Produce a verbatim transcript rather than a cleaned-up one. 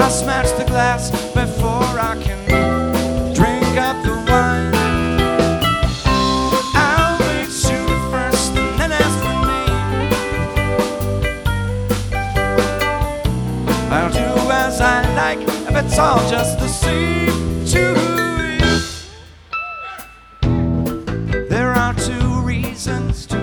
I'll smash the glass before I can drink up the wine. I'll meet you first and then ask for me. I'll do as I like if it's all just the same to you. There are two reasons to